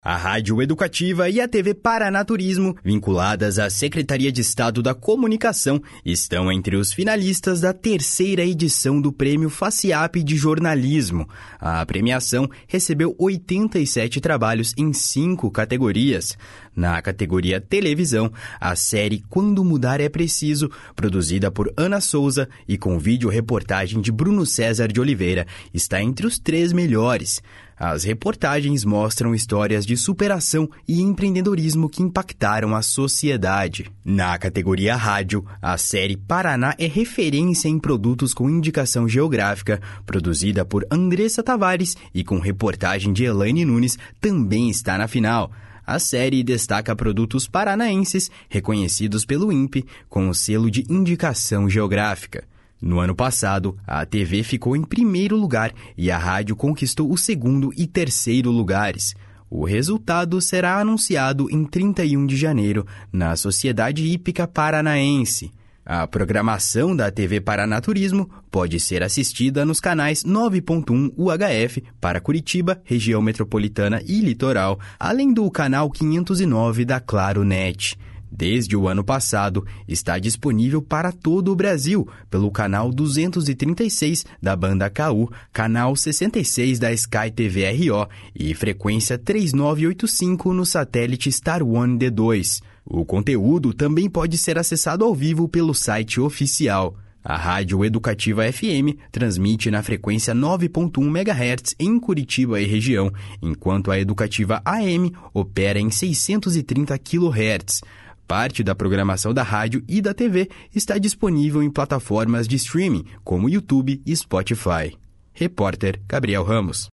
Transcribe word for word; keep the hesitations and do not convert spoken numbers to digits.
A Rádio Educativa e a T V Paranaturismo, vinculadas à Secretaria de Estado da Comunicação, estão entre os finalistas da terceira edição do Prêmio FACIAP de Jornalismo. A premiação recebeu oitenta e sete trabalhos em cinco categorias. Na categoria Televisão, a série Quando Mudar é Preciso, produzida por Ana Souza e com vídeo-reportagem de Bruno César de Oliveira, está entre os três melhores. As reportagens mostram histórias de superação e empreendedorismo que impactaram a sociedade. Na categoria Rádio, a série Paraná é referência em produtos com indicação geográfica, produzida por Andressa Tavares e com reportagem de Elaine Nunes, também está na final. A série destaca produtos paranaenses reconhecidos pelo INPE com o selo de indicação geográfica. No ano passado, a T V ficou em primeiro lugar e a rádio conquistou o segundo e terceiro lugares. O resultado será anunciado em trinta e um de janeiro na Sociedade Hípica Paranaense. A programação da T V Paranaturismo pode ser assistida nos canais nove ponto um U H F para Curitiba, região metropolitana e litoral, além do canal quinhentos e nove da Claro Net. Desde o ano passado, está disponível para todo o Brasil pelo canal duzentos e trinta e seis da banda K U, canal sessenta e seis da Sky T V R O e frequência três nove oito cinco no satélite Star One D dois. O conteúdo também pode ser acessado ao vivo pelo site oficial. A Rádio Educativa F M transmite na frequência nove ponto um megahertz em Curitiba e região, enquanto a Educativa A M opera em seiscentos e trinta quilohertz. Parte da programação da rádio e da T V está disponível em plataformas de streaming, como YouTube e Spotify. Repórter Gabriel Ramos.